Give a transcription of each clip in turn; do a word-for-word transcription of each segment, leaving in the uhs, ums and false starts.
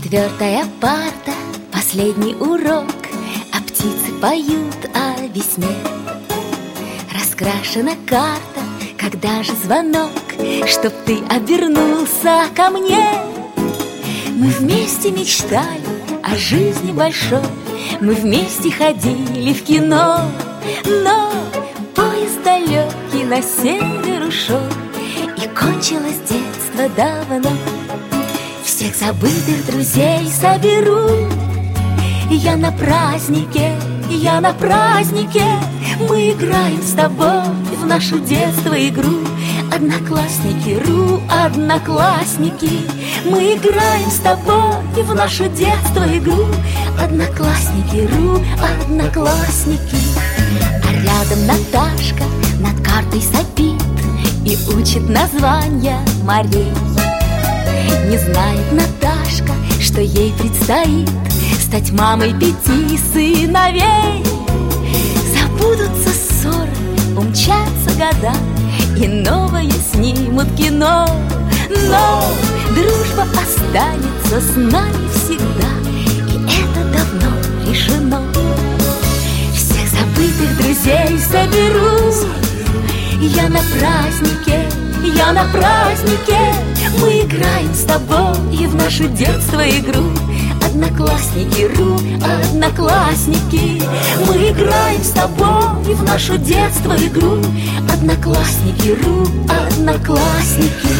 Четвертая парта, последний урок, а птицы поют о весне. Раскрашена карта, когда же звонок, чтоб ты обернулся ко мне. Мы вместе мечтали о жизни большой, мы вместе ходили в кино, но поезд далекий на север ушел, и кончилось детство давно. Всех забытых друзей соберу я на празднике, я на празднике. Мы играем с тобой в нашу детство игру. Одноклассники, ру, одноклассники. Мы играем с тобой в нашу детство игру. Одноклассники, ру, одноклассники. А рядом Наташка над картой сопит и учит названия морей. Не знает Наташка, что ей предстоит стать мамой пяти сыновей. Забудутся ссоры, умчатся года, и новое снимут кино. Но дружба останется с нами всегда, и это давно решено. Всех забытых друзей соберу я на празднике, я на празднике. Мы играем с тобой и в наше детство игру. Одноклассники, ру, одноклассники. Мы играем с тобой и в наше детство игру. Одноклассники, ру, одноклассники.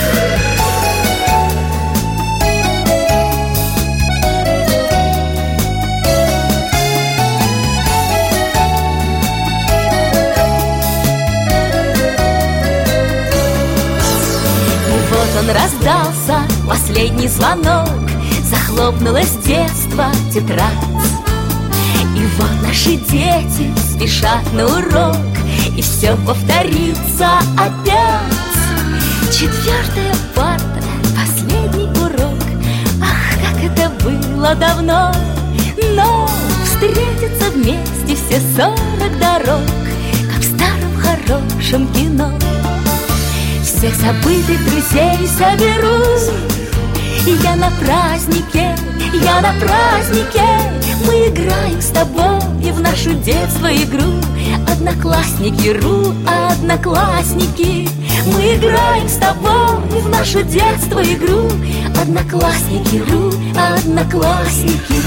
Он раздался последний звонок, захлопнулось детство тетрадь. И вот наши дети спешат на урок, и все повторится опять. Четвертая парта, последний урок. Ах, как это было давно! Но встретятся вместе все сорок дорог, как в старом хорошем кино. Всех забытых друзей соберу я на празднике, я на празднике. Мы играем с тобой в нашу детство игру. Одноклассники, ру, одноклассники. Мы играем с тобой в наше детство игру. Одноклассники, ру, одноклассники.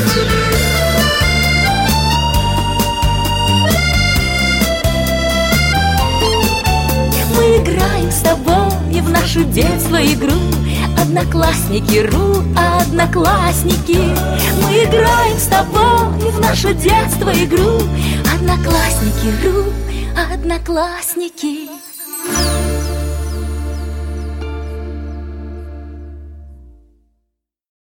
Мы играем с тобой в нашу детство игру. Одноклассники, ру, одноклассники. Мы играем с тобой в нашу детство игру. Одноклассники, ру, одноклассники.